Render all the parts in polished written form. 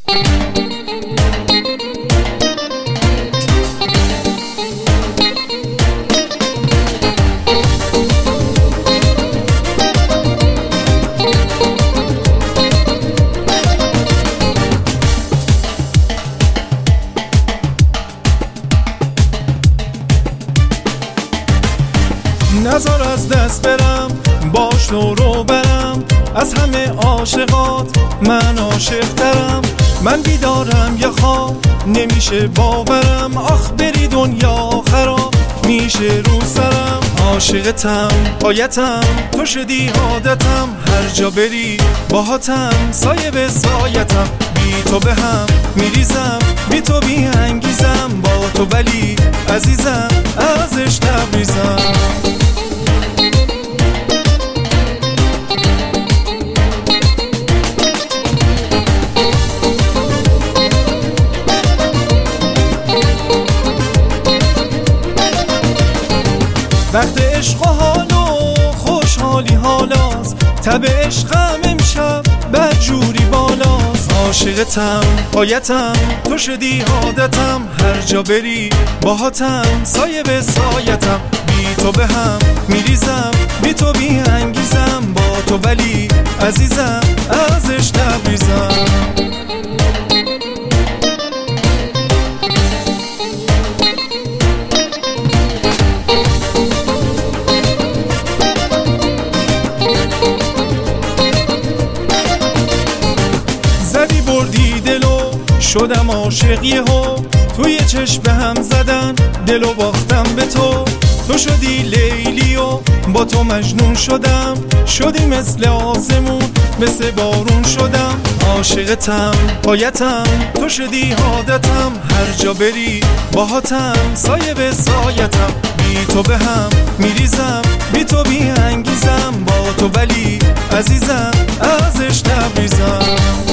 نذار از دست برم، باش رو برم، از همه عاشقات من عاشق‌ترم. من بیدارم یا خواب نمیشه باورم، آخ بری دنیا خراب میشه رو سرم. عاشقتم پایتم تو شدی عادتم، هر جا بری باهاتم سایه به سایتم. بی تو به هم میریزم، بی تو بی انگیزم، با تو ولی عزیزم ازش تبریزم. وقت عشق و حال و خوشحالی حالاست، تب عشقم امشب بدجوری بالاست. عاشقتم پایتم تو شدی عادتم، هر جا بری باهاتم سایه به سایتم. بی تو به هم میریزم، بی تو بی انگیزم، با تو ولی عزیزم ازش تبریزم. زدی بردی دلو شدم عاشق یهو، توی چشم به هم زدن دلو باختم به تو. تو شدی لیلی و با تو مجنون شدم، شدی مثل آسمون مثل بارون شدم. عاشقتم پایتم تو شدی عادتم، هر جا بری باهاتم سایه به سایتم. بی تو به هم میریزم، بی تو بی انگیزم، با تو ولی عزیزم ازش تبریزم.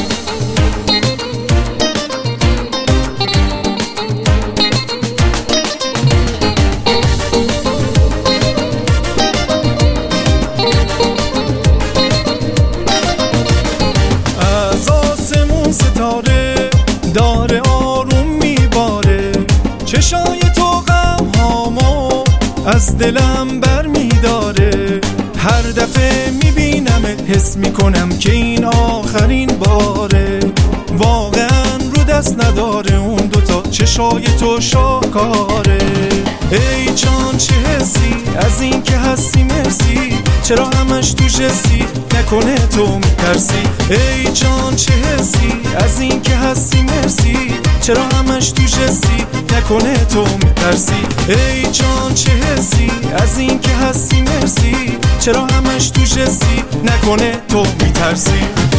ستاره داره آروم میباره، چشای تو غم هامو از دلم بر میداره. هر دفعه میبینمت حس میکنم که این آخرین باره. واقعا رو دست نداره اون دوتا چشای تو شاکاره. ای جان چه حسی از این که هستی مرسی، چرا همش تو جسی نکنه تو میترسی. ای جان چه حسی از این که هستی مرسی، چرا همش تو جسی نکنه تو میترسی. ای جان چه حسی از این که هستی مرسی، چرا همش تو جسی نکنه تو میترسی.